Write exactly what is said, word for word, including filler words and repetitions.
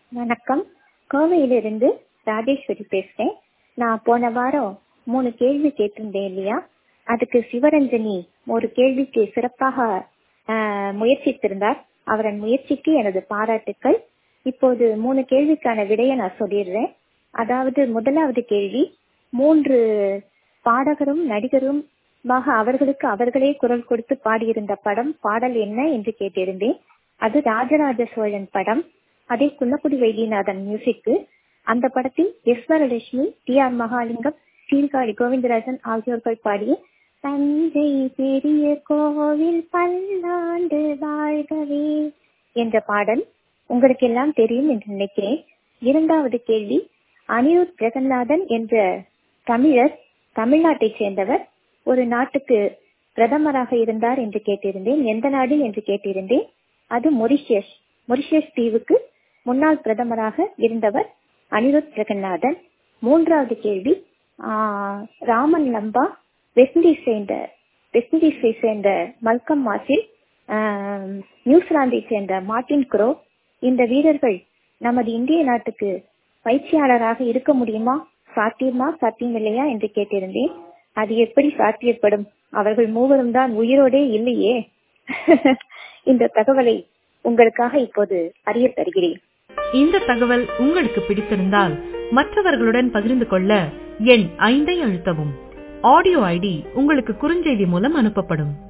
வணக்கம். கோவையிலிருந்து ராஜேஸ்வரி பேசுறேன். நான் போன வாரம் மூணு கேள்வி கேட்டிருந்தேன் இல்லையா, அதுக்கு சிவரஞ்சனி ஒரு கேள்விக்கு சிறப்பாக ஆஹ், முயற்சித்திருந்தார். அவரின் முயற்சிக்கு எனது பாராட்டுக்கள். இப்போது மூணு கேள்விக்கான விடையை நான் சொல்லிடுறேன். அதாவது முதலாவது கேள்வி, மூன்று பாடகரும் நடிகரும் அவர்களுக்கு அவர்களே குரல் கொடுத்து பாடியிருந்த படம் பாடல் என்ன என்று கேட்டிருந்தேன். அது ராஜராஜ சோழன் படம். அதே குன்னக்குடி வைத்தியநாதன் மியூசிக்கு. அந்த படத்தில் S Varalakshmi, T R Mahalingam, Sirkazhi Govindarajan ஆகியோர்கள் பாடிய தஞ்சை பெரிய கோவில் பல்லாண்டு வாழ்கவே என்ற பாடல் உங்களுக்கு எல்லாம் தெரியும் என்று நினைக்கிறேன். இரண்டாவது கேள்வி, அனிருத் ஜெகநாதன் என்ற தமிழர் தமிழ்நாட்டைச் சேர்ந்தவர் ஒரு நாட்டுக்கு பிரதமராக இருந்தார் என்று கேட்டிருந்தேன். எந்த நாடு என்று கேட்டிருந்தேன். அது மொரிஷியஸ். மொரிஷியஸ் தீவுக்கு முன்னாள் பிரதமராக இருந்தவர் அனிருத் ஜெகநாதன். மூன்றாவது கேள்வி, ராமன் லம்பா, வெஸ்ட் இண்டீஸ் சேர்ந்த வெஸ்ட் இண்டீஸை சேர்ந்த மல்கம் மாசில், நியூசிலாந்தை சேர்ந்த மார்டின் குரோ, இந்த வீரர்கள் நமது இந்திய நாட்டுக்கு பயிற்சியாளராக இருக்க முடியுமா, சாத்தியமா சாத்தியமில்லையா என்று கேட்டிருந்தேன். அது எப்படி சாத்தியப்படும், அவர்கள் மூவரும் தான் உயிரோடே இல்லையே. இந்த தகவலை உங்களுக்காக இப்போது அறிய தருகிறேன். இந்த தகவல் உங்களுக்கு பிடித்திருந்தால் மற்றவர்களுடன் பகிர்ந்து கொள்ள எண் ஐந்தை அழுத்தவும். ஆடியோ ஐடி உங்களுக்கு குறுஞ்செய்தி மூலம் அனுப்பப்படும்.